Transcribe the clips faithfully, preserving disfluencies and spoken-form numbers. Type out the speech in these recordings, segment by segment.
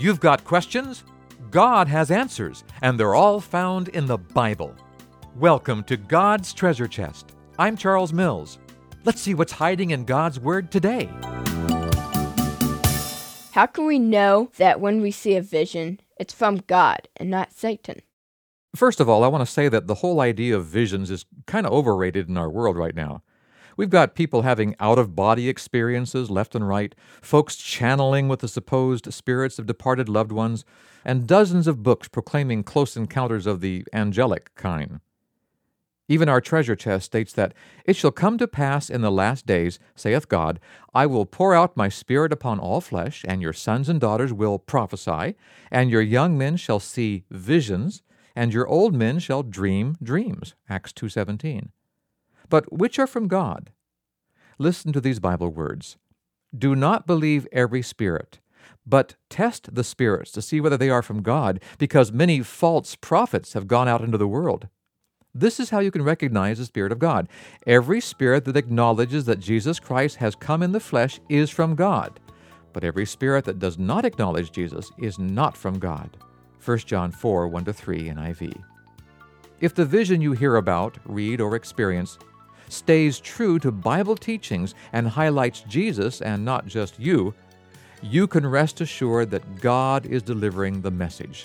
You've got questions? God has answers, and they're all found in the Bible. Welcome to God's Treasure Chest. I'm Charles Mills. Let's see what's hiding in God's Word today. How can we know that when we see a vision, it's from God and not Satan? First of all, I want to say that the whole idea of visions is kind of overrated in our world right now. We've got people having out-of-body experiences left and right, folks channeling with the supposed spirits of departed loved ones, and dozens of books proclaiming close encounters of the angelic kind. Even our treasure chest states that, "It shall come to pass in the last days, saith God, I will pour out my Spirit upon all flesh, and your sons and daughters will prophesy, and your young men shall see visions, and your old men shall dream dreams." Acts two seventeen. But which are from God? Listen to these Bible words. "Do not believe every spirit, but test the spirits to see whether they are from God, because many false prophets have gone out into the world." This is how you can recognize the Spirit of God. Every spirit that acknowledges that Jesus Christ has come in the flesh is from God, but every spirit that does not acknowledge Jesus is not from God. First John four, one to three, N I V. If the vision you hear about, read, or experience stays true to Bible teachings and highlights Jesus and not just you, you can rest assured that God is delivering the message.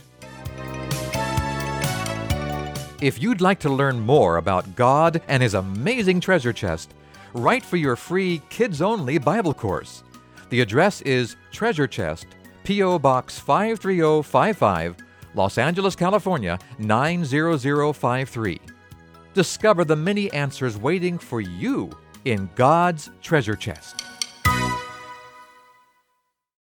If you'd like to learn more about God and His amazing treasure chest, write for your free kids-only Bible course. The address is Treasure Chest, P O. Box five three zero five five, Los Angeles, California, nine zero zero five three. Discover the many answers waiting for you in God's treasure chest.